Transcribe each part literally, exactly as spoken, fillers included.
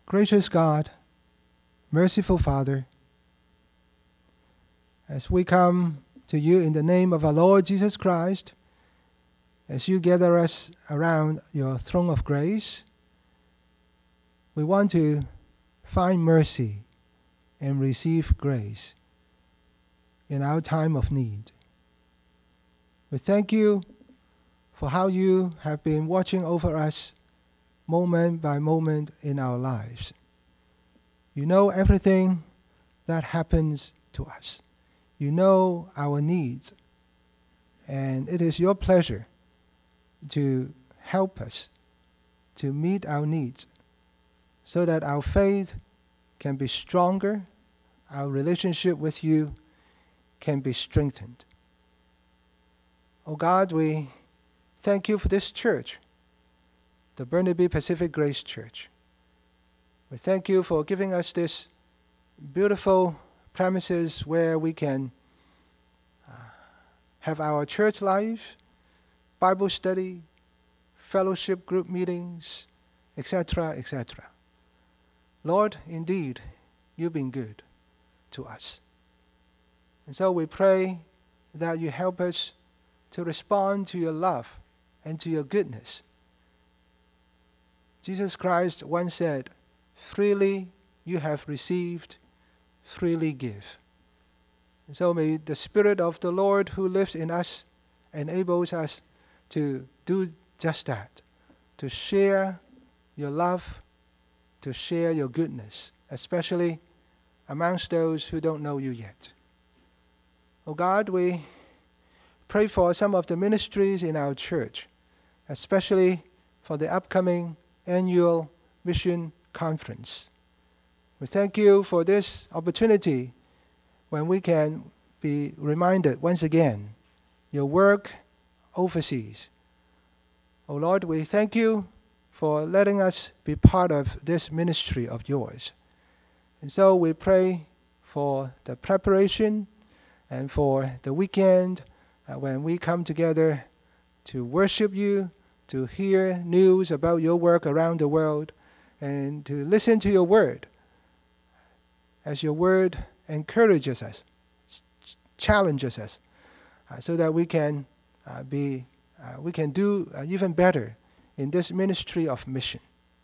Gracious God, merciful Father, as we come to you in the name of our Lord Jesus Christ, as you gather us around your throne of grace, we want to find mercy and receive grace in our time of need. We thank you for how you have been watching over us moment by moment in our lives. You know everything that happens to us. You know our needs, and it is your pleasure to help us to meet our needs so that our faith can be stronger, our relationship with you can be strengthened. Oh God, we thank you for this church, the Burnaby Pacific Grace Church. We thank you for giving us this beautiful premises where we can uh, have our church life, Bible study, fellowship group meetings, et cetera, et cetera. Lord, indeed, you've been good to us. And so we pray that you help us to respond to your love and to your goodness. Jesus Christ once said, freely you have received, freely give. And so may the Spirit of the Lord who lives in us enables us to do just that, to share your love, to share your goodness, especially amongst those who don't know you yet. Oh God, we pray for some of the ministries in our church, especially for the upcoming annual mission conference. We thank you for this opportunity when we can be reminded once again your work overseas. Oh Lord, we thank you for letting us be part of this ministry of yours. And so we pray for the preparation and for the weekend uh, when we come together to worship you, to hear news about your work around the world, and to listen to your word as your word encourages us, challenges us, uh, so that we can uh, be, uh, we can do uh, even better in this ministry of mission.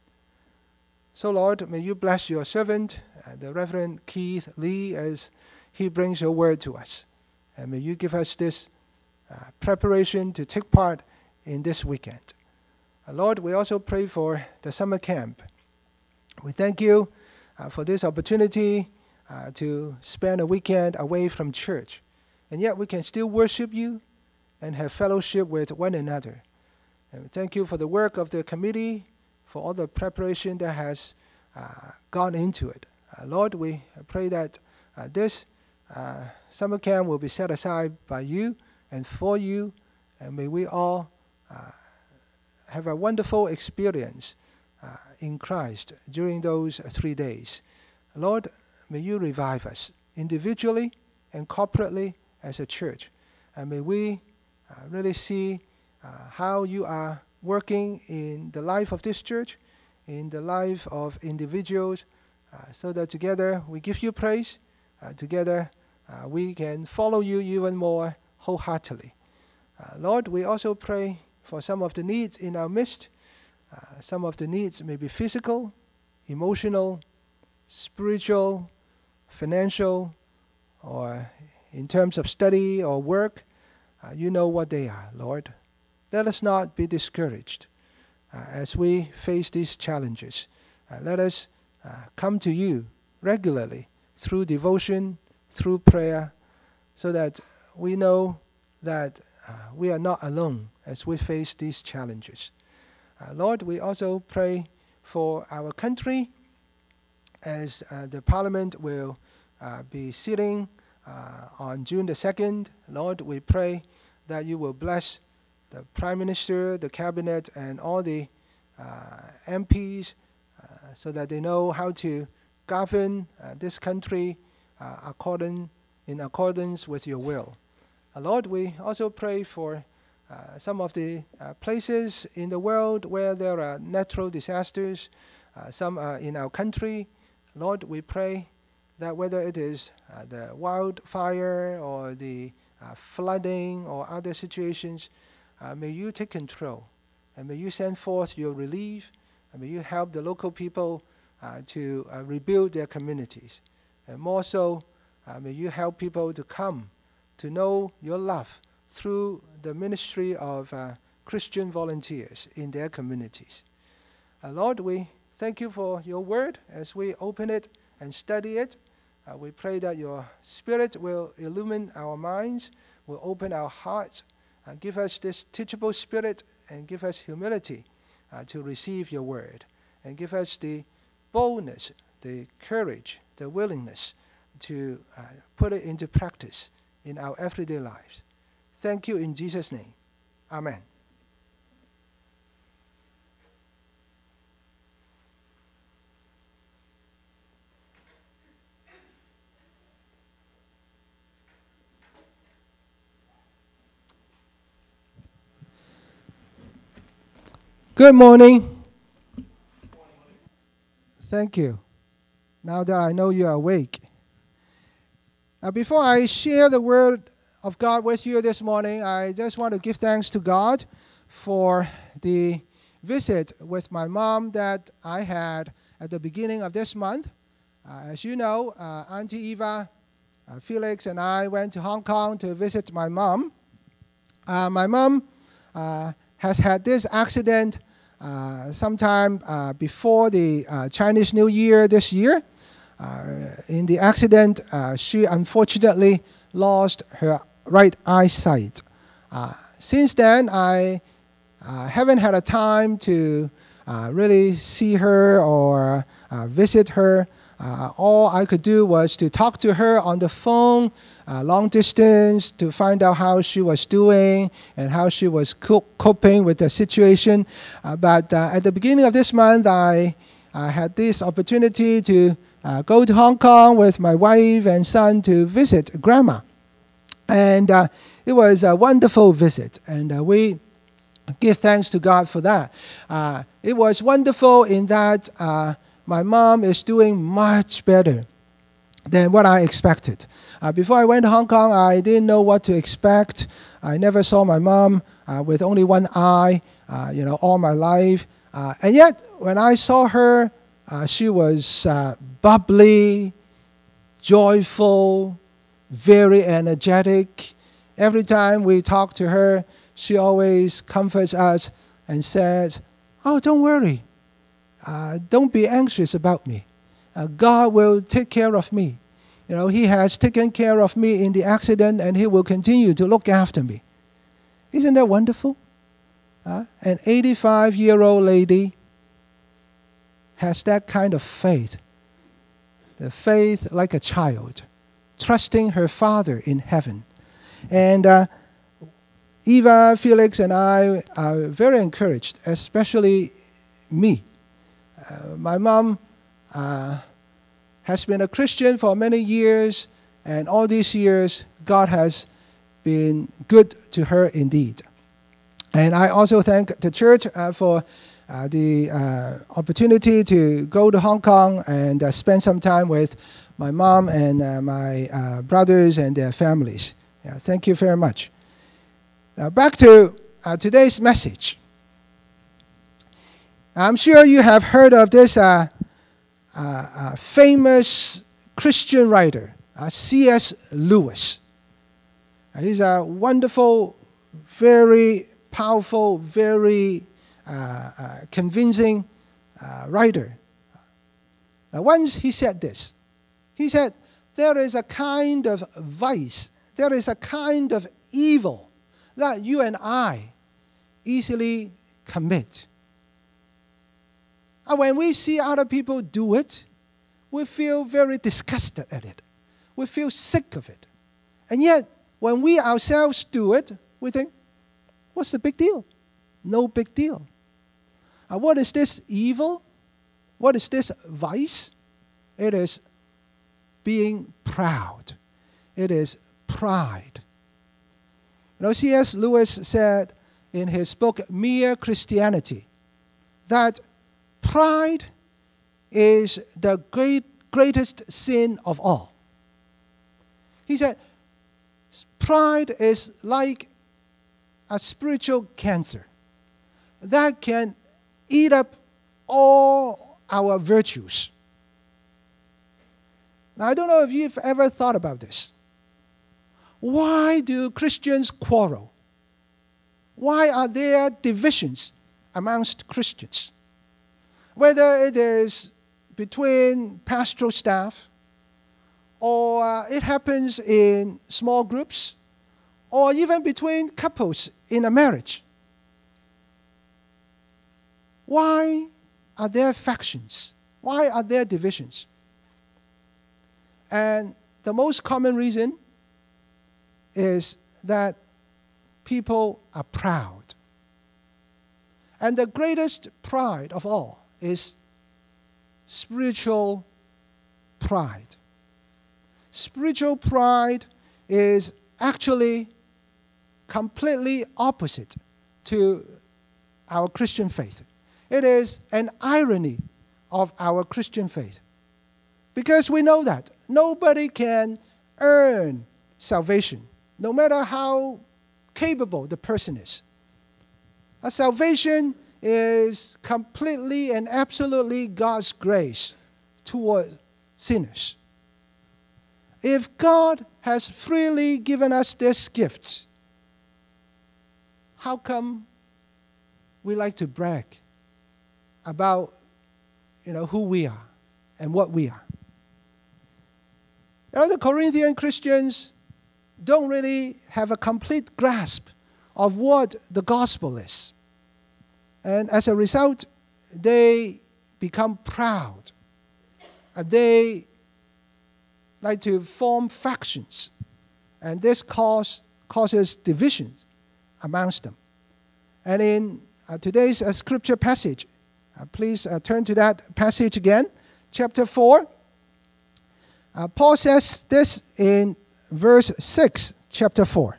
So Lord, may you bless your servant, uh, the Reverend Keith Lee, as he brings your word to us. And may you give us this uh, preparation to take part in this weekend. Uh, Lord, we also pray for the summer camp. We thank you uh, for this opportunity uh, to spend a weekend away from church. And yet we can still worship you and have fellowship with one another. And we thank you for the work of the committee, for all the preparation that has uh, gone into it. Uh, Lord, we pray that uh, this uh, summer camp will be set aside by you and for you, and may we all uh, have a wonderful experience uh, in Christ during those three days. Lord, may you revive us individually and corporately as a church, and may we uh, really see uh, how you are working in the life of this church, in the life of individuals, uh, so that together we give you praise, uh, together uh, we can follow you even more wholeheartedly. Uh, Lord, we also pray for some of the needs in our midst. Uh, some of the needs may be physical, emotional, spiritual, financial, or in terms of study or work. Uh, you know what they are, Lord. Let us not be discouraged uh, as we face these challenges. Uh, let us uh, come to you regularly through devotion, through prayer, so that we know that uh, we are not alone as we face these challenges. Uh, Lord, we also pray for our country as uh, the Parliament will uh, be sitting uh, on June the second. Lord, we pray that you will bless the Prime Minister, the Cabinet, and all the uh, M Ps uh, so that they know how to govern uh, this country uh, according, in accordance with your will. Uh, Lord, we also pray for uh, some of the uh, places in the world where there are natural disasters. uh, some uh, in our country. Lord, we pray that whether it is uh, the wildfire or the uh, flooding or other situations, uh, may you take control and may you send forth your relief and may you help the local people uh, to uh, rebuild their communities. And more so, uh, may you help people to come to know your love through the ministry of uh, Christian volunteers in their communities. Uh, Lord, we thank you for your word as we open it and study it. Uh, we pray that your Spirit will illumine our minds, will open our hearts, uh, give us this teachable spirit, and give us humility uh, to receive your word, and give us the boldness, the courage, the willingness to uh, put it into practice in our everyday lives. Thank you in Jesus' name. Amen. Good morning. Thank you. Now that I know you are awake. Now, before I share the word of God with you this morning, I just want to give thanks to God for the visit with my mom that I had at the beginning of this month. Uh, as you know, uh, Auntie Eva, uh, Felix, and I went to Hong Kong to visit my mom. Uh, my mom uh, has had this accident uh, sometime uh, before the uh, Chinese New Year this year. Uh, in the accident, uh, she unfortunately lost her right eyesight. Uh, since then, I uh, haven't had a time to uh, really see her or uh, visit her. Uh, all I could do was to talk to her on the phone, uh, long distance, to find out how she was doing and how she was co- coping with the situation. Uh, but uh, at the beginning of this month, I, I had this opportunity to uh, go to Hong Kong with my wife and son to visit Grandma. And uh, it was a wonderful visit, and uh, we give thanks to God for that. Uh, it was wonderful in that uh, my mom is doing much better than what I expected. Uh, before I went to Hong Kong, I didn't know what to expect. I never saw my mom uh, with only one eye, uh, you know, all my life. Uh, and yet, when I saw her, uh, she was uh, bubbly, joyful, very energetic. Every time we talk to her, she always comforts us and says, "Oh, don't worry. Uh, don't be anxious about me. Uh, God will take care of me. You know, He has taken care of me in the accident, and He will continue to look after me." Isn't that wonderful? Uh, an eighty-five-year-old lady has that kind of faith, the faith like a child, trusting her Father in heaven. And uh, Eva, Felix, and I are very encouraged, especially me. Uh, my mom uh, has been a Christian for many years, and all these years, God has been good to her indeed. And I also thank the church uh, for uh, the uh, opportunity to go to Hong Kong and uh, spend some time with my mom and uh, my uh, brothers and their families. Yeah, thank you very much. Now back to uh, today's message. I'm sure you have heard of this uh, uh, uh, famous Christian writer, uh, C S Lewis. Uh, he's a wonderful, very powerful, very uh, uh, convincing uh, writer. Now, once he said this. He said, "There is a kind of vice, there is a kind of evil that you and I easily commit. And when we see other people do it, we feel very disgusted at it. We feel sick of it. And yet, when we ourselves do it, we think, what's the big deal? No big deal. Uh, what is this evil? What is this vice? It is being proud. It is pride. You know, C S Lewis said in his book, Mere Christianity, that pride is the great, greatest sin of all. He said, pride is like a spiritual cancer that can eat up all our virtues. Now, I don't know if you've ever thought about this. Why do Christians quarrel? Why are there divisions amongst Christians? Whether it is between pastoral staff, or it happens in small groups, or even between couples in a marriage. Why are there factions? Why are there divisions? And the most common reason is that people are proud. And the greatest pride of all is spiritual pride. Spiritual pride is actually completely opposite to our Christian faith. It is an irony of our Christian faith. Because we know that nobody can earn salvation, no matter how capable the person is. A salvation is completely and absolutely God's grace toward sinners. If God has freely given us these gifts, how come we like to brag about, you know, who we are and what we are? You know, the Corinthian Christians don't really have a complete grasp of what the gospel is. And as a result, they become proud. And they like to form factions. And this cause, causes divisions amongst them. And in uh, today's uh, scripture passage, uh, please uh, turn to that passage again, chapter four. Uh, Paul says this in verse six, chapter four.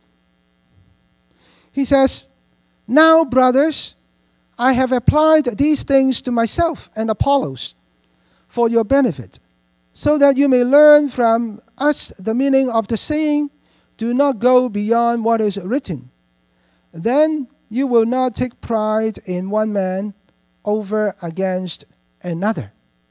He says, "Now, brothers, I have applied these things to myself and Apollos for your benefit, so that you may learn from us the meaning of the saying, 'Do not go beyond what is written.' Then you will not take pride in one man over against another."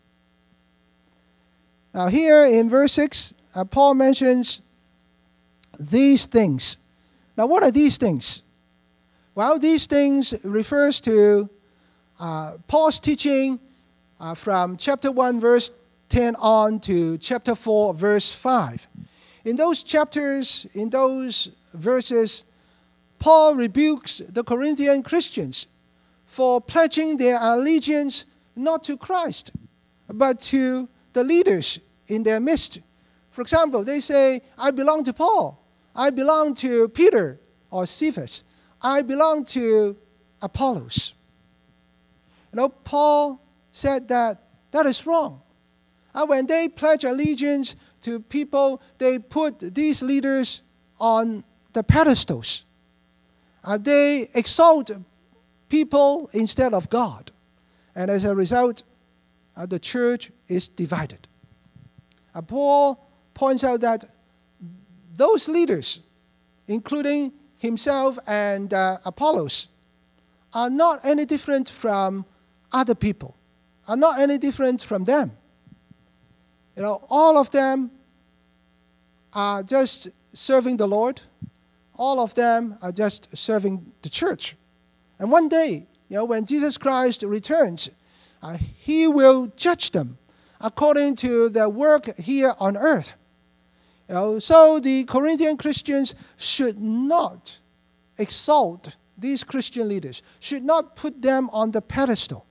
Now here in verse six, uh, Paul mentions these things. Now what are these things? Well, these things refers to uh, Paul's teaching uh, from chapter one, verse ten on to chapter four, verse five. In those chapters, in those verses, Paul rebukes the Corinthian Christians for pledging their allegiance not to Christ, but to the leaders in their midst. For example, they say, "I belong to Paul. I belong to Peter or Cephas. I belong to Apollos." You know, Paul said that that is wrong. And when they pledge allegiance to people, they put these leaders on the pedestals. Uh, they exalt people instead of God. And as a result, uh, the church is divided. Uh, Paul points out that those leaders, including himself and uh, Apollos, are not any different from other people, are not any different from them. You know, all of them are just serving the Lord. All of them are just serving the church. And one day, you know, when Jesus Christ returns, uh, he will judge them according to their work here on earth. You know, so the Corinthian Christians should not exalt these Christian leaders, should not put them on the pedestal.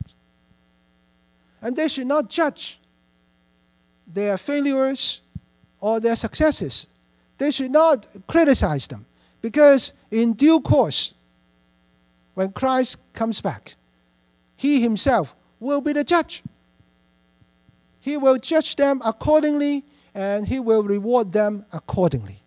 And they should not judge their failures or their successes. They should not criticize them, because in due course, when Christ comes back, he himself will be the judge. He will judge them accordingly, and he will reward them accordingly.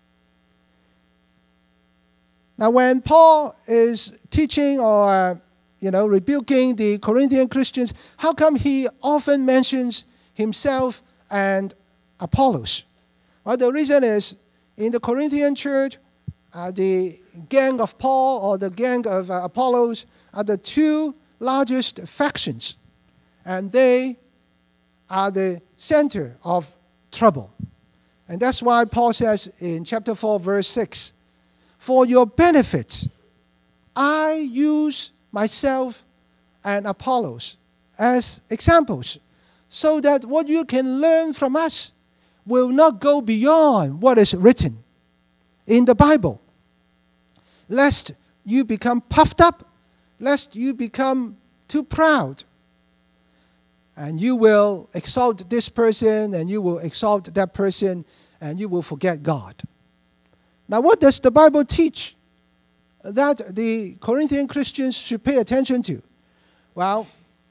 Now, when Paul is teaching or you know, rebuking the Corinthian Christians, how come he often mentions himself and Apollos? Well, the reason is, in the Corinthian church, uh, the gang of Paul or the gang of uh, Apollos are the two largest factions, and they are the center of trouble. And that's why Paul says in chapter four, verse six, for your benefit, I use myself and Apollos as examples, so that what you can learn from us will not go beyond what is written in the Bible. Lest you become puffed up, lest you become too proud, and you will exalt this person and you will exalt that person, and you will forget God. Now, what does the Bible teach that the Corinthian Christians should pay attention to? Well,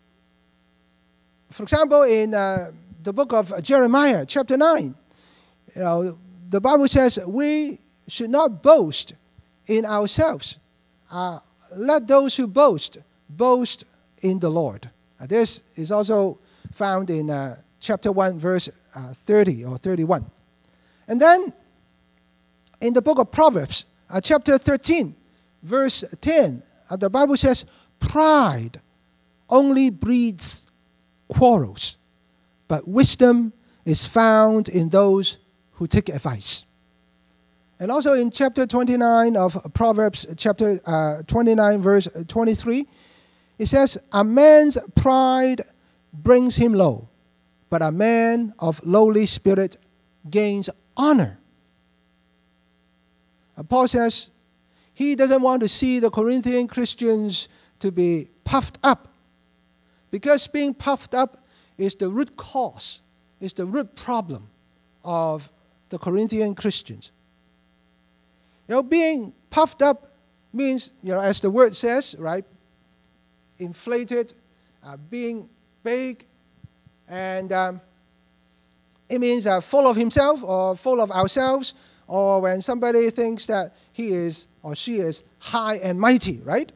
for example, in uh, the book of Jeremiah, chapter nine, you know, the Bible says we should not boast in ourselves. Uh, let those who boast, boast in the Lord. Uh, this is also found in uh, chapter one, verse uh, thirty or thirty-one. And then in the book of Proverbs, uh, chapter thirteen, verse ten, uh, the Bible says, pride only breeds quarrels, but wisdom is found in those who take advice. And also in chapter twenty-nine of Proverbs, chapter uh, twenty-nine, verse twenty-three, it says, a man's pride brings him low, but a man of lowly spirit gains honor. And Paul says he doesn't want to see the Corinthian Christians to be puffed up, because being puffed up is the root cause, is the root problem of the Corinthian Christians. You know, being puffed up means, you know, as the word says, right, inflated, uh, being big, and um, it means uh, full of himself or full of ourselves, or when somebody thinks that he is or she is high and mighty, right?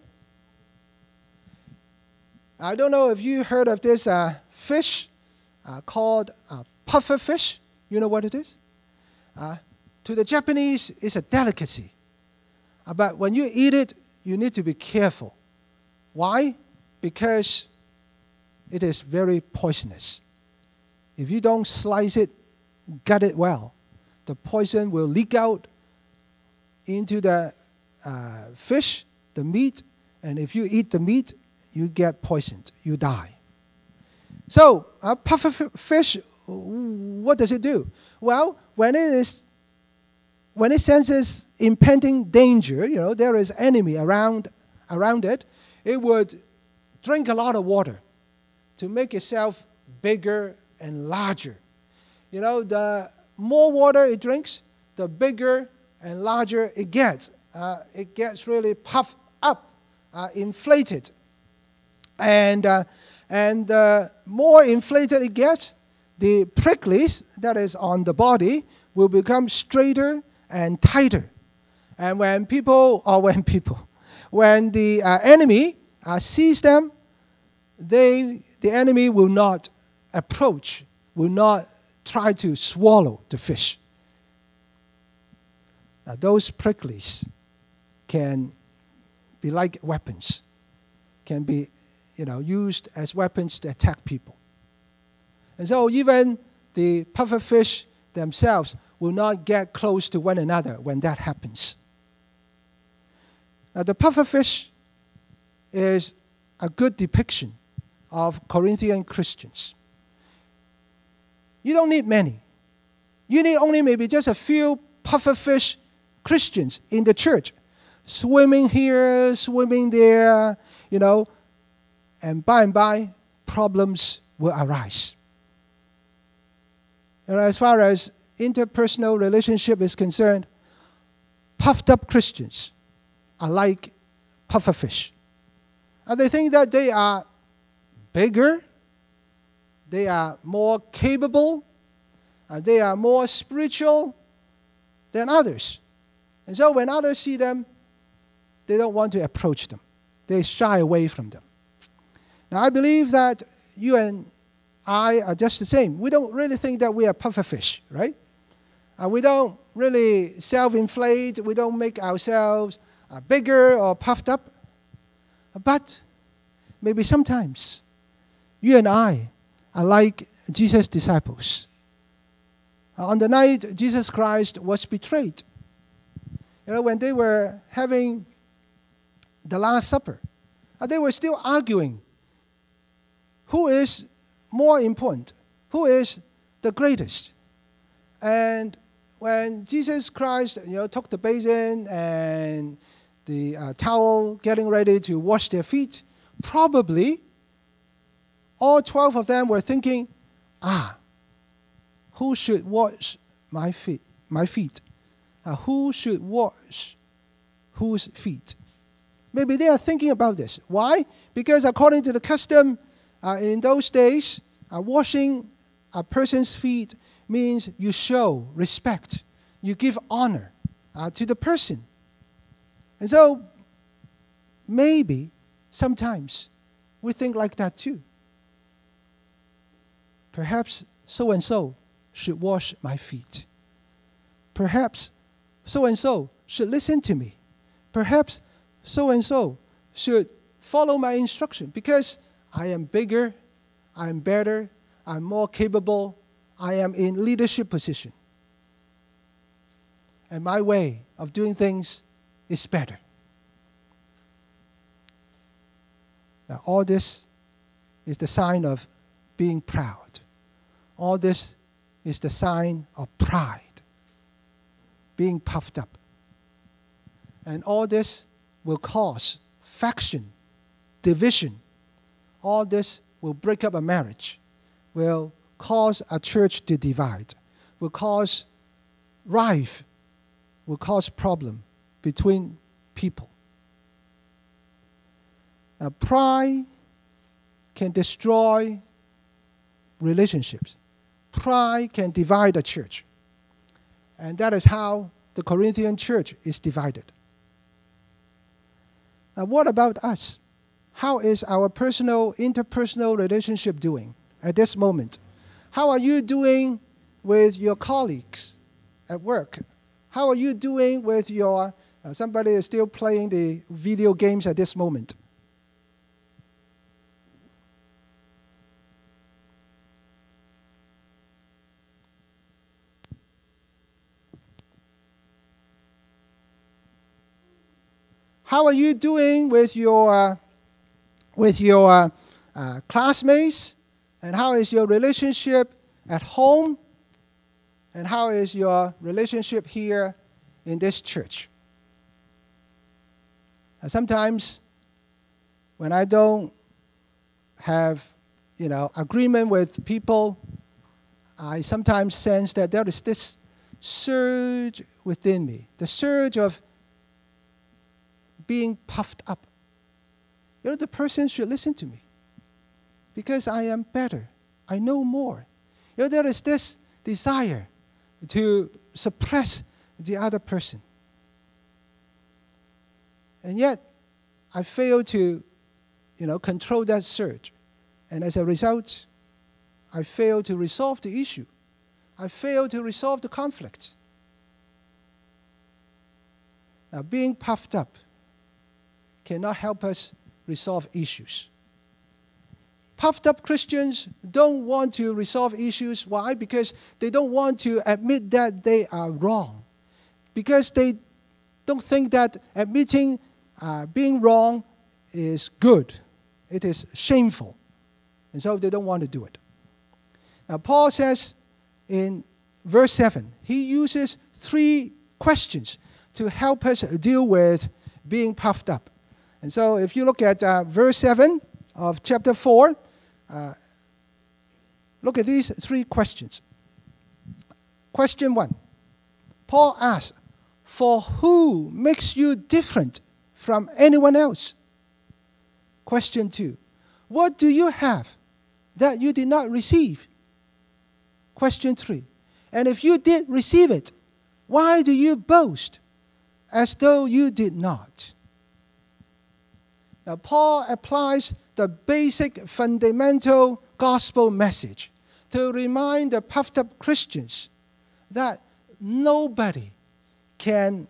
I don't know if you heard of this uh, fish uh, called uh, puffer fish. You know what it is? Uh, to the Japanese, it's a delicacy. Uh, but when you eat it, you need to be careful. Why? Because it is very poisonous. If you don't slice it, gut it well, the poison will leak out into the uh, fish, the meat, and if you eat the meat, you get poisoned, you die. So, a puffer fish, what does it do? Well, when it is, when it senses impending danger, you know, there is enemy around, around it, it would drink a lot of water to make itself bigger and larger. You know, the more water it drinks, the bigger and larger it gets. Uh, it gets really puffed up, uh, inflated. And uh, and the more inflated it gets, the pricklies that is on the body will become straighter and tighter. And when people, or when people, when the uh, enemy uh, sees them, they the enemy will not approach, will not try to swallow the fish. Now, those pricklies can be like weapons, can be, you know, used as weapons to attack people. And so even the pufferfish themselves will not get close to one another when that happens. Now, the pufferfish is a good depiction of Corinthian Christians. You don't need many. You need only maybe just a few pufferfish Christians in the church, swimming here, swimming there, you know, and by and by, problems will arise. And as far as interpersonal relationship is concerned, puffed up Christians are like pufferfish. And they think that they are bigger, they are more capable, and they are more spiritual than others. And so when others see them, they don't want to approach them. They shy away from them. Now, I believe that you and I are just the same. We don't really think that we are pufferfish, right? Uh, we don't really self-inflate. We don't make ourselves uh, bigger or puffed up. But maybe sometimes you and I are like Jesus' disciples. Uh, on the night Jesus Christ was betrayed, you know, when they were having the Last Supper, uh, they were still arguing who is more important, who is the greatest. And when Jesus Christ, you know, took the basin and the uh, towel, getting ready to wash their feet, probably all twelve of them were thinking, ah, who should wash my feet? My feet. Uh, who should wash whose feet? Maybe they are thinking about this. Why? Because according to the custom uh, in those days, uh, washing a person's feet means you show respect, you give honor uh, to the person. And so maybe sometimes we think like that too. Perhaps so and so should wash my feet. Perhaps so and so should listen to me. Perhaps so and so should follow my instruction because I am bigger, I am better, I'm more capable, I am in leadership position. And my way of doing things is better. Now, all this is the sign of being proud. All this is the sign of pride, being puffed up. And all this will cause faction, division. All this will break up a marriage, will cause a church to divide, will cause rife, will cause problem between people. Now, pride can destroy relationships. Pride can divide a church. And that is how the Corinthian church is divided. Now, what about us? How is our personal, interpersonal relationship doing at this moment? How are you doing with your colleagues at work? How are you doing with your, uh, somebody is still playing the video games at this moment? How are you doing with your uh, with your uh, uh, classmates? And how is your relationship at home? And how is your relationship here in this church? And sometimes when I don't have, you know, agreement with people, I sometimes sense that there is this surge within me, the surge of being puffed up. You know, the person should listen to me because I am better. I know more. You know, there is this desire to suppress the other person. And yet, I fail to, you know, control that surge. And as a result, I fail to resolve the issue. I fail to resolve the conflict. Now, being puffed up cannot help us resolve issues. Puffed up Christians don't want to resolve issues. Why? Because they don't want to admit that they are wrong. Because they don't think that admitting uh, being wrong is good. It is shameful. And so they don't want to do it. Now, Paul says in verse seven, he uses three questions to help us deal with being puffed up. And so if you look at uh, verse seven of chapter four, uh, look at these three questions. Question one, Paul asks, for who makes you different from anyone else? Question two, what do you have that you did not receive? Question three, and if you did receive it, why do you boast as though you did not? Now, Paul applies the basic fundamental gospel message to remind the puffed up Christians that nobody can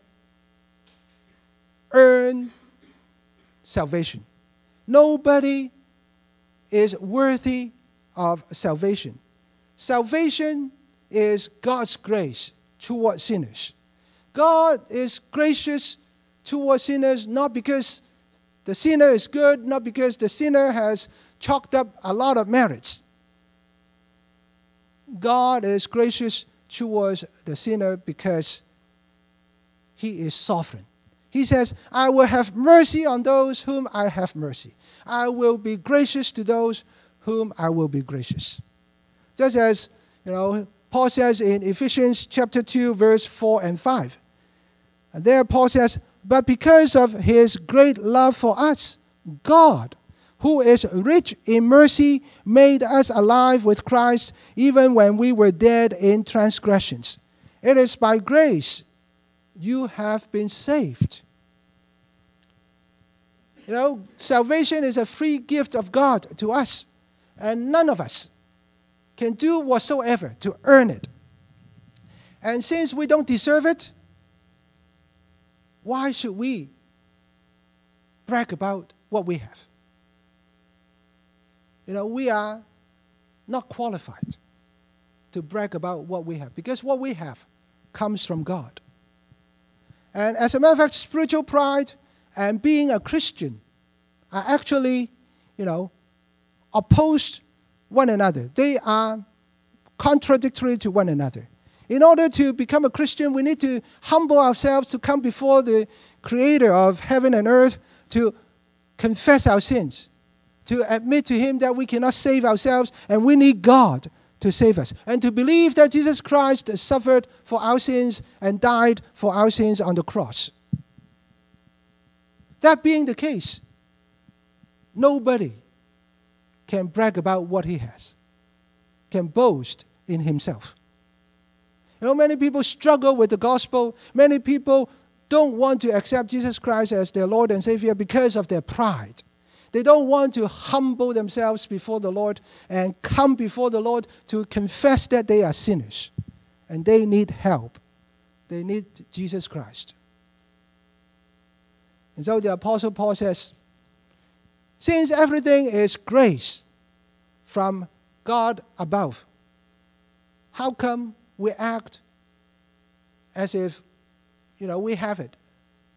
earn salvation. Nobody is worthy of salvation. Salvation is God's grace toward sinners. God is gracious toward sinners not because the sinner is good, not because the sinner has chalked up a lot of merits. God is gracious towards the sinner because He is sovereign. He says, I will have mercy on those whom I have mercy. I will be gracious to those whom I will be gracious. Just as, you know, Paul says in Ephesians chapter two, verse four and five. And there Paul says, but because of His great love for us, God, who is rich in mercy, made us alive with Christ even when we were dead in transgressions. It is by grace you have been saved. You know, salvation is a free gift of God to us, and none of us can do whatsoever to earn it. And since we don't deserve it, why should we brag about what we have? You know, we are not qualified to brag about what we have, because what we have comes from God. And as a matter of fact, spiritual pride and being a Christian are actually, you know, opposed one another. They are contradictory to one another. In order to become a Christian, we need to humble ourselves to come before the Creator of heaven and earth, to confess our sins, to admit to Him that we cannot save ourselves and we need God to save us, and to believe that Jesus Christ suffered for our sins and died for our sins on the cross. That being the case, nobody can brag about what he has, can boast in himself. You know, many people struggle with the gospel. Many people don't want to accept Jesus Christ as their Lord and Savior because of their pride. They don't want to humble themselves before the Lord and come before the Lord to confess that they are sinners and they need help. They need Jesus Christ. And so the Apostle Paul says, since everything is grace from God above, how come we act as if, you know, we have it?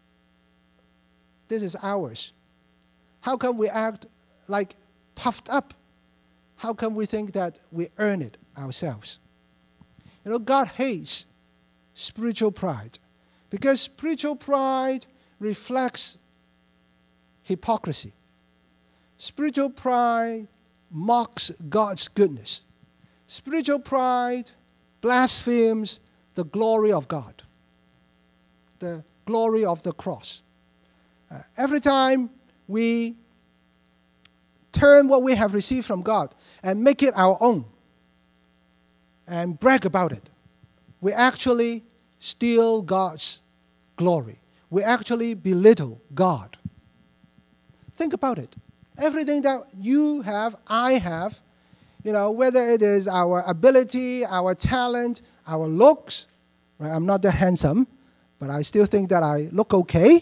This is ours. How come we act like puffed up? How come we think that we earn it ourselves? You know, God hates spiritual pride, because spiritual pride reflects hypocrisy. Spiritual pride mocks God's goodness. Spiritual pride blasphemes the glory of God, the glory of the cross. Uh, every time we turn what we have received from God and make it our own and brag about it, we actually steal God's glory. We actually belittle God. Think about it. Everything that you have, I have, you know, whether it is our ability, our talent, our looks, right? I'm not that handsome, but I still think that I look okay.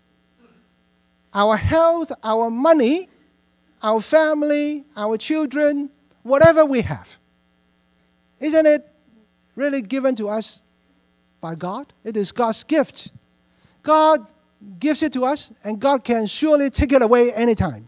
Our health, our money, our family, our children, whatever we have. Isn't it really given to us by God? It is God's gift. God gives it to us, and God can surely take it away anytime.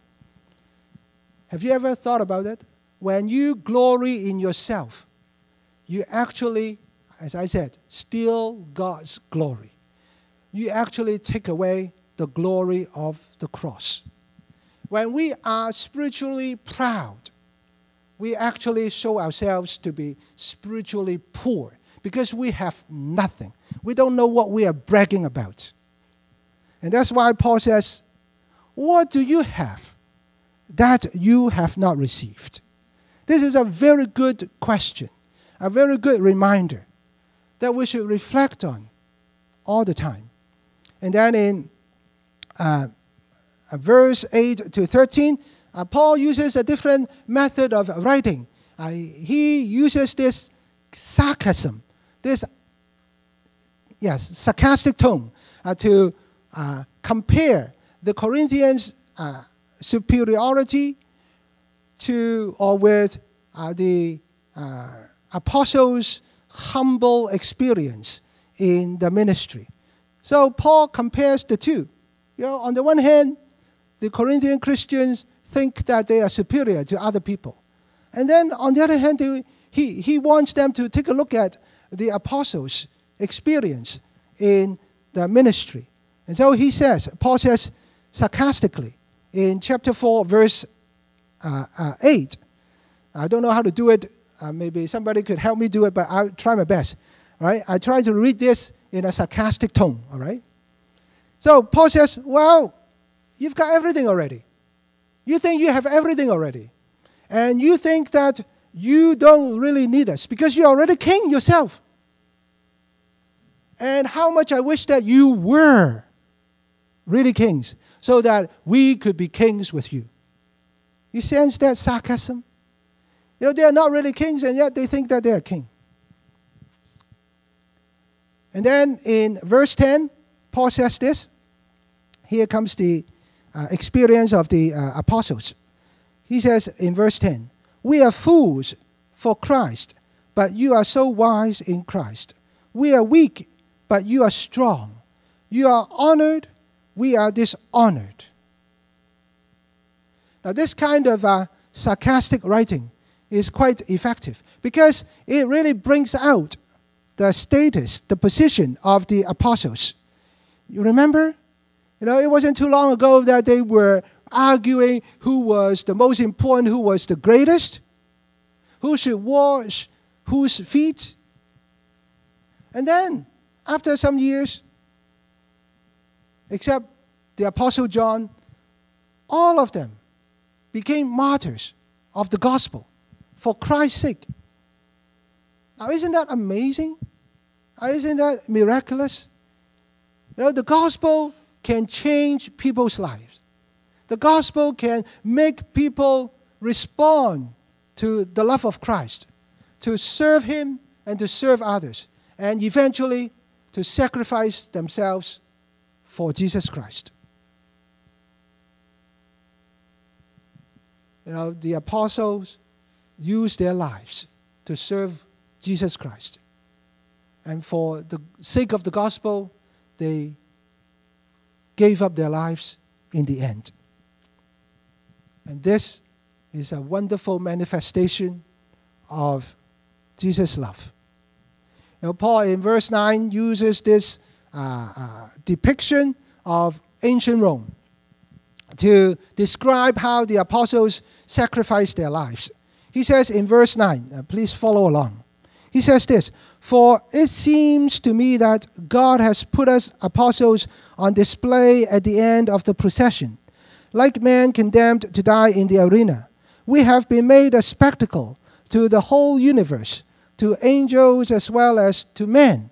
Have you ever thought about it? When you glory in yourself, you actually, as I said, steal God's glory. You actually take away the glory of the cross. When we are spiritually proud, we actually show ourselves to be spiritually poor because we have nothing. We don't know what we are bragging about. And that's why Paul says, what do you have that you have not received? This is a very good question, a very good reminder that we should reflect on all the time. And then in uh, uh, verse eight to thirteen, uh, Paul uses a different method of writing. Uh, he uses this sarcasm, this yes, sarcastic tone uh, to uh, compare the Corinthians' uh, superiority to or with uh, the uh, apostles' humble experience in the ministry. So Paul compares the two. You know, on the one hand, the Corinthian Christians think that they are superior to other people. And then on the other hand, they, he, he wants them to take a look at the apostles' experience in the ministry. And so he says, Paul says sarcastically in chapter four, verse uh, uh, eight. I don't know how to do it. Uh, maybe somebody could help me do it, but I'll try my best. Right? I try to read this in a sarcastic tone. All right? So Paul says, well, you've got everything already. You think you have everything already. And you think that you don't really need us because you're already king yourself. And how much I wish that you were really kings so that we could be kings with you. You sense that sarcasm? You know, they are not really kings and yet they think that they are king. And then in verse ten, Paul says this. Here comes the uh, experience of the uh, apostles. He says in verse ten, we are fools for Christ, but you are so wise in Christ. We are weak, but you are strong. You are honored, we are dishonored. Now this kind of uh, sarcastic writing is quite effective because it really brings out the status, the position of the apostles. You remember? You know, it wasn't too long ago that they were arguing who was the most important, who was the greatest, who should wash whose feet. And then, after some years, except the Apostle John, all of them became martyrs of the gospel for Christ's sake. Now, isn't that amazing? Isn't that miraculous? You know, the gospel can change people's lives. The gospel can make people respond to the love of Christ, to serve Him and to serve others, and eventually to sacrifice themselves for Jesus Christ. You know, the apostles used their lives to serve Jesus Christ. And for the sake of the gospel, they gave up their lives in the end. And this is a wonderful manifestation of Jesus' love. You know, Paul in verse nine uses this uh, uh, depiction of ancient Rome to describe how the apostles sacrificed their lives. He says in verse nine, uh, please follow along. He says this, for it seems to me that God has put us apostles on display at the end of the procession. Like men condemned to die in the arena, we have been made a spectacle to the whole universe, to angels as well as to men.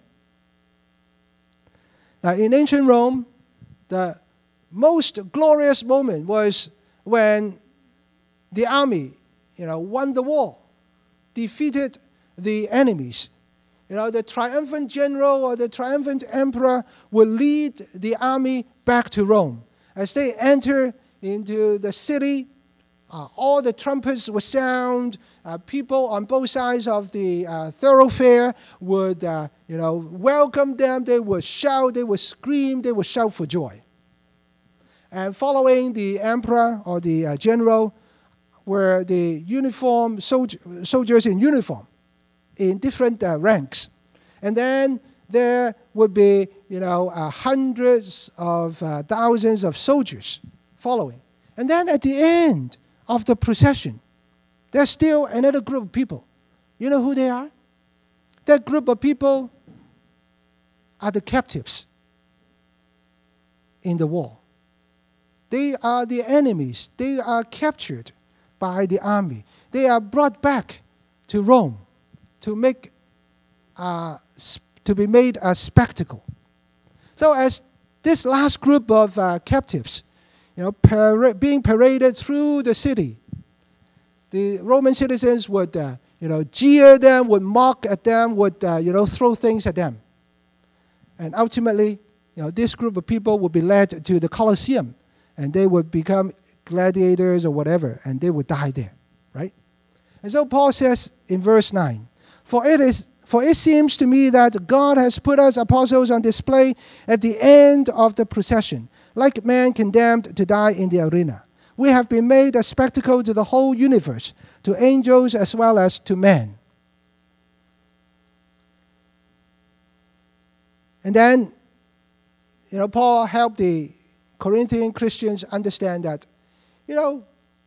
Now, in ancient Rome, the most glorious moment was when the army, you know, won the war, defeated the enemies. You know, the triumphant general or the triumphant emperor would lead the army back to Rome. As they enter into the city, uh, all the trumpets would sound. Uh, people on both sides of the uh, thoroughfare would, uh, you know, welcome them. They would shout, they would scream, they would shout for joy. And following the emperor or the uh, general were the uniform soldier, soldiers in uniform, in different uh, ranks. And then there would be, you know, uh, hundreds of uh, thousands of soldiers following. And then at the end of the procession, there's still another group of people. You know who they are? That group of people are the captives in the war. They are the enemies. They are captured by the army. They are brought back to Rome to make uh, to be made a spectacle. So as this last group of uh, captives, you know, para- being paraded through the city. The Roman citizens would, uh, you know, jeer them, would mock at them, would, uh, you know, throw things at them. And ultimately, you know, this group of people would be led to the Colosseum, and they would become gladiators or whatever, and they would die there, right? And so Paul says in verse nine, For it is for it seems to me that God has put us apostles on display at the end of the procession, like men condemned to die in the arena. We have been made a spectacle to the whole universe, to angels as well as to men. And then, you know, Paul helped the Corinthian Christians understand that, you know,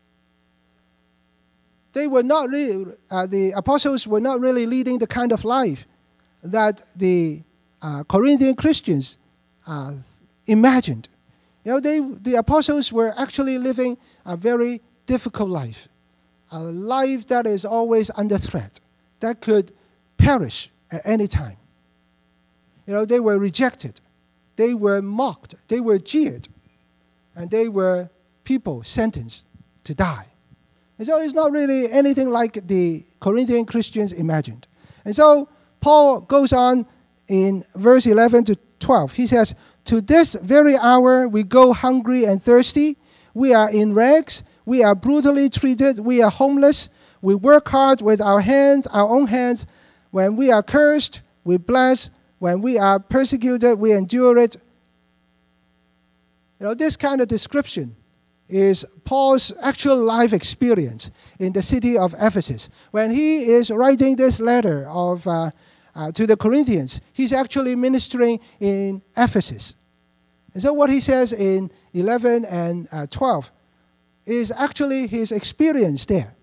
they were not really, uh, the apostles were not really leading the kind of life that the uh, Corinthian Christians uh, imagined. You know, they, the apostles were actually living a very difficult life, a life that is always under threat, that could perish at any time. You know, they were rejected, they were mocked, they were jeered, and they were people sentenced to die. And so it's not really anything like the Corinthian Christians imagined. And so Paul goes on in verse eleven to twelve. He says, To this very hour we go hungry and thirsty. We are in rags. We are brutally treated. We are homeless. We work hard with our hands, our own hands. When we are cursed, we bless. When we are persecuted, we endure it. You know, this kind of description is Paul's actual life experience in the city of Ephesus. When he is writing this letter of, uh, uh, to the Corinthians, he's actually ministering in Ephesus. And so what he says in eleven and uh, twelve is actually his experience there.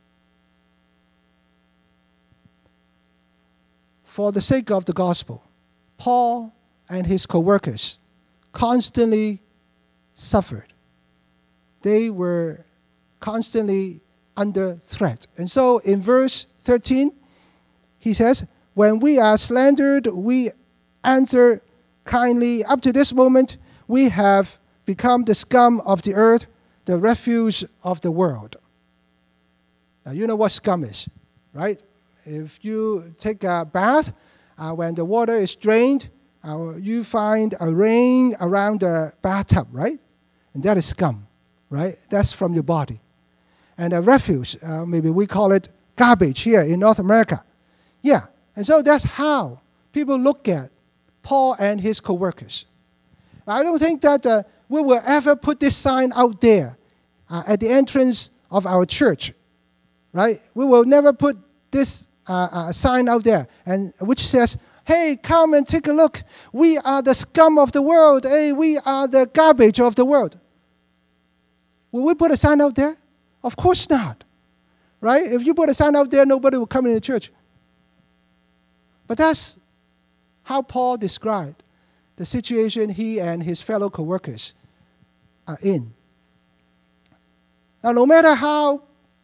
For the sake of the gospel, Paul and his co-workers constantly suffered. They were constantly under threat. And so in verse thirteen, he says, When we are slandered, we answer kindly. Up to this moment, we have become the scum of the earth, the refuse of the world. Now, you know what scum is, right? If you take a bath, uh, when the water is drained, uh, you find a ring around the bathtub, right? And that is scum, right? That's from your body. And a refuse, uh, maybe we call it garbage here in North America. Yeah, and so that's how people look at Paul and his co-workers. I don't think that uh, we will ever put this sign out there uh, at the entrance of our church, right? We will never put this uh, uh, sign out there, and which says, Hey, come and take a look. We are the scum of the world. Hey, we are the garbage of the world. Will we put a sign out there? Of course not. Right? If you put a sign out there, nobody will come into church. But that's how Paul described the situation he and his fellow co-workers are in. Now, no matter how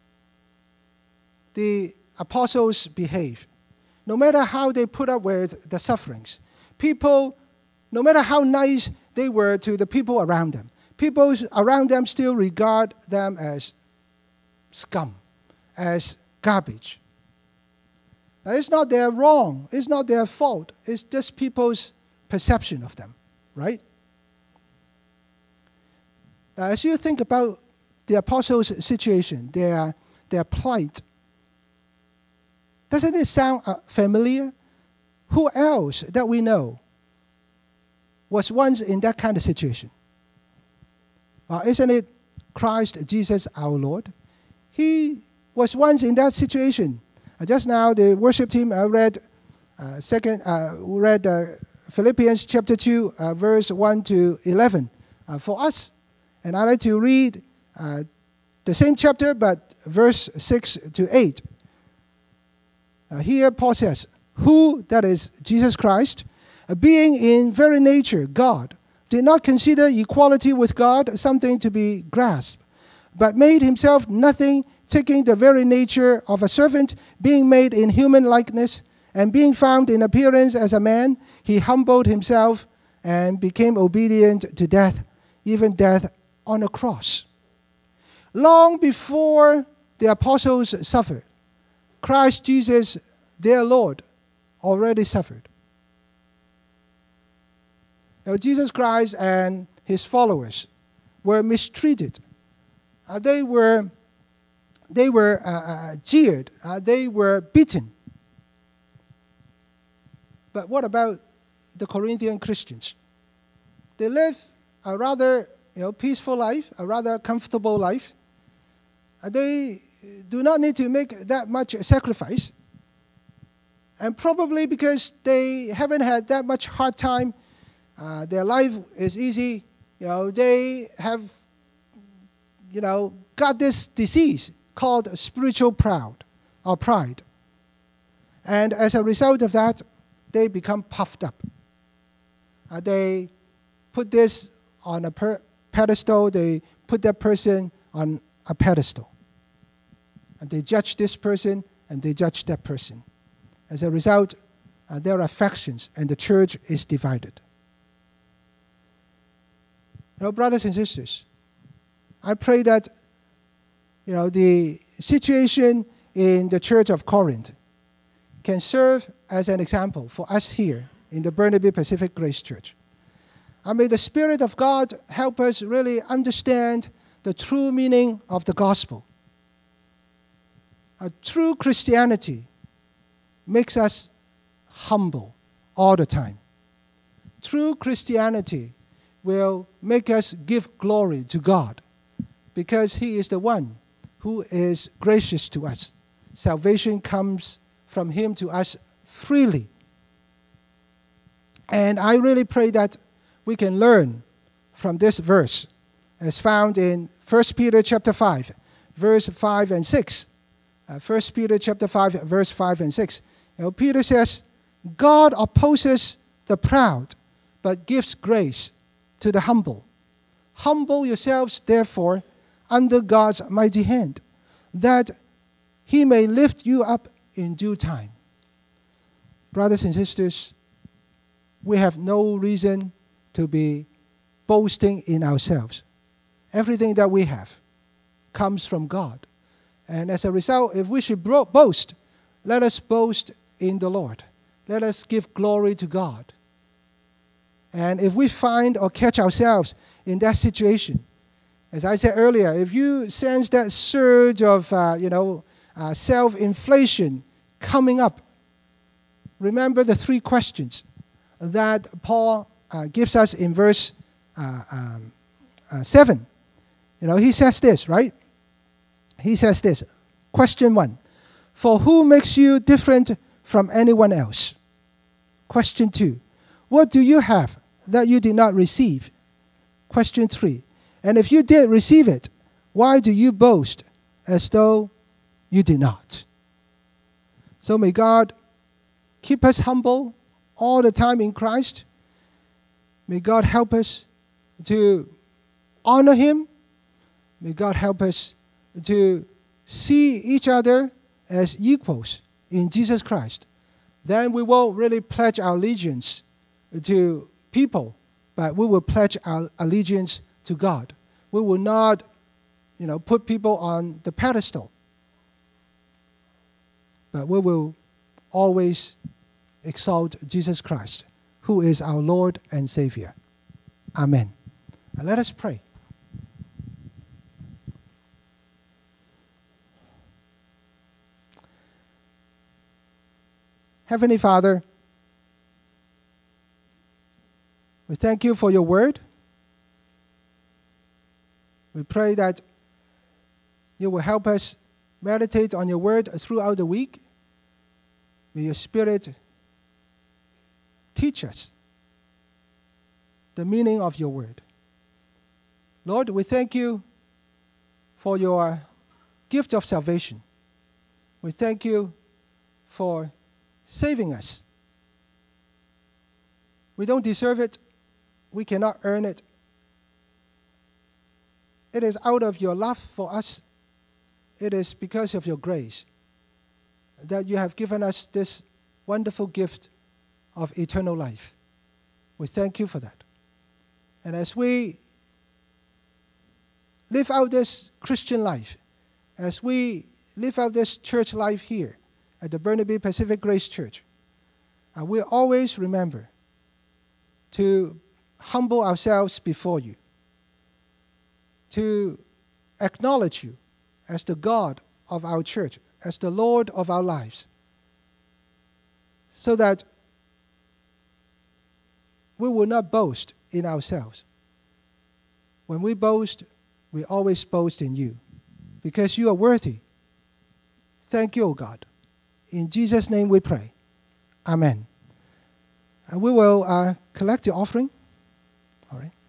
the apostles behave, no matter how they put up with the sufferings, people, no matter how nice they were to the people around them, people around them still regard them as scum, as garbage. Now, it's not their wrong, it's not their fault, it's just people's perception of them, right? Now, as you think about the apostles' situation, their, their plight, doesn't it sound uh, familiar? Who else that we know was once in that kind of situation? Uh, isn't it Christ Jesus our Lord? He was once in that situation. Uh, just now, the worship team uh, read uh, second uh, read uh, Philippians chapter two, uh, verse one to eleven uh, for us, and I'd like to read uh, the same chapter, but verse six to eight. Uh, here Paul says, Who, that is Jesus Christ, uh, being in very nature God, did not consider equality with God something to be grasped, but made himself nothing, taking the very nature of a servant, being made in human likeness, and being found in appearance as a man, he humbled himself and became obedient to death, even death on a cross. Long before the apostles suffered, Christ Jesus, their Lord, already suffered. Now, Jesus Christ and his followers were mistreated. Uh, they were, they were uh, uh, jeered. Uh, they were beaten. But what about the Corinthian Christians? They live a rather you know, peaceful life, a rather comfortable life. Uh, they do not need to make that much sacrifice. And probably because they haven't had that much hard time, uh, their life is easy. You know, they have, you know, got this disease called spiritual proud or pride. And as a result of that, they become puffed up. Uh, they put this on a per- pedestal. They put that person on a pedestal. And they judge this person and they judge that person. As a result, uh, there are factions and the church is divided. You know, brothers and sisters, I pray that you know the situation in the church of Corinth can serve as an example for us here in the Burnaby Pacific Grace Church. And may the Spirit of God help us really understand the true meaning of the gospel. A true Christianity makes us humble all the time. True Christianity will make us give glory to God because He is the one who is gracious to us. Salvation comes from Him to us freely. And I really pray that we can learn from this verse as found in First Peter chapter five, verse five and six. Uh, First Peter chapter five, verse five and six. You know, Peter says, God opposes the proud, but gives grace to the humble. Humble yourselves, therefore, under God's mighty hand, that He may lift you up in due time. Brothers and sisters, we have no reason to be boasting in ourselves. Everything that we have comes from God. And as a result, if we should bro- boast, let us boast in the Lord. Let us give glory to God. And if we find or catch ourselves in that situation, as I said earlier, if you sense that surge of, uh, you know, uh, self-inflation coming up, remember the three questions that Paul uh, gives us in verse uh, um, uh, seven. You know, he says this, right? He says this. Question one. For who makes you different from anyone else? Question two. What do you have that you did not receive? Question three. And if you did receive it, why do you boast as though you did not? So may God keep us humble all the time in Christ. May God help us to honor Him. May God help us to see each other as equals in Jesus Christ. Then we won't really pledge our allegiance to people, but we will pledge our allegiance to God. We will not, you know, put people on the pedestal, but we will always exalt Jesus Christ, who is our Lord and Savior. Amen. And let us pray. Heavenly Father, we thank you for your word. We pray that you will help us meditate on your word throughout the week. May your Spirit teach us the meaning of your word. Lord, we thank you for your gift of salvation. We thank you for saving us. We don't deserve it. We cannot earn it. It is out of your love for us. It is because of your grace that you have given us this wonderful gift of eternal life. We thank you for that. And as we live out this Christian life, as we live out this church life here at the Burnaby Pacific Grace Church, and we always remember to humble ourselves before you, to acknowledge you as the God of our church, as the Lord of our lives, so that we will not boast in ourselves. When we boast, we always boast in you, because you are worthy. Thank you, O God. In Jesus' name we pray. Amen. And we will uh, collect the offering. All right.